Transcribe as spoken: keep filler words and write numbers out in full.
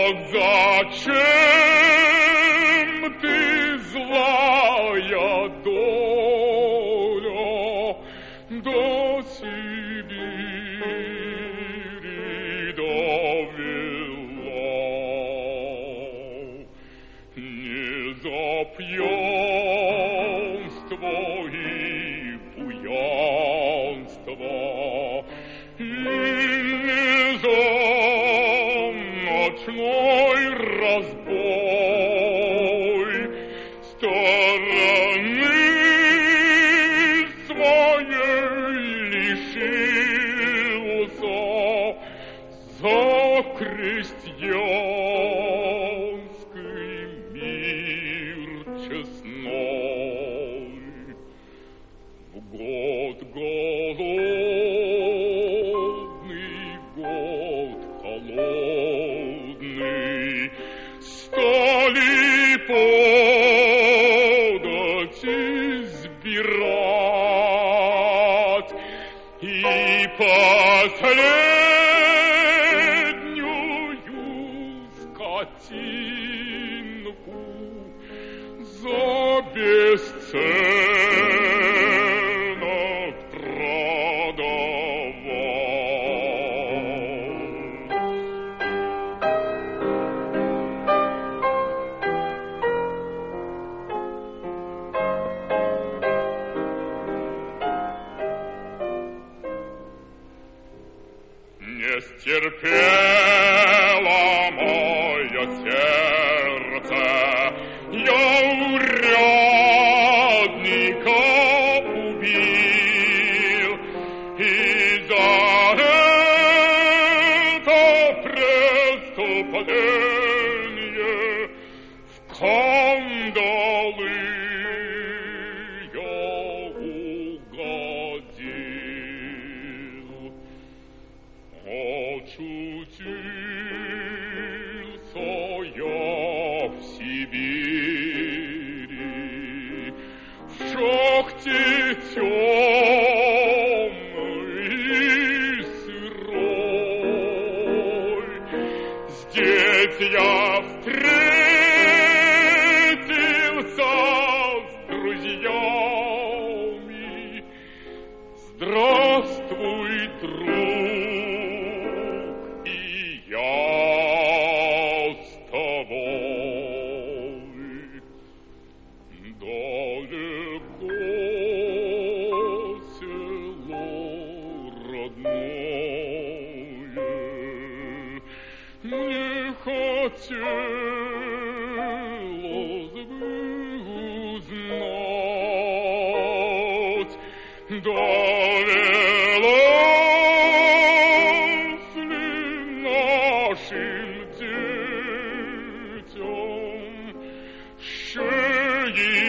зачем ты, злая доля, до Сибири довела? Не за пьянство и буянство, и не за ночной разбой стороны своей лишился за крестьянский мир честной. В год голодный, год холодный, стали подать избирать, и последнюю скотинку за бесценок продавал. Не стерпело мое сердце, я урядника убил, и за это преступление в кандалы я угодил. Очутился я в Сибири, в шахте темной и сырой. Здесь я встретился с друзьями. Здравствуй, друг, и я с тобой. Далеко село родное, мне хотелось бы узнать, довелось ли нашим детям шеи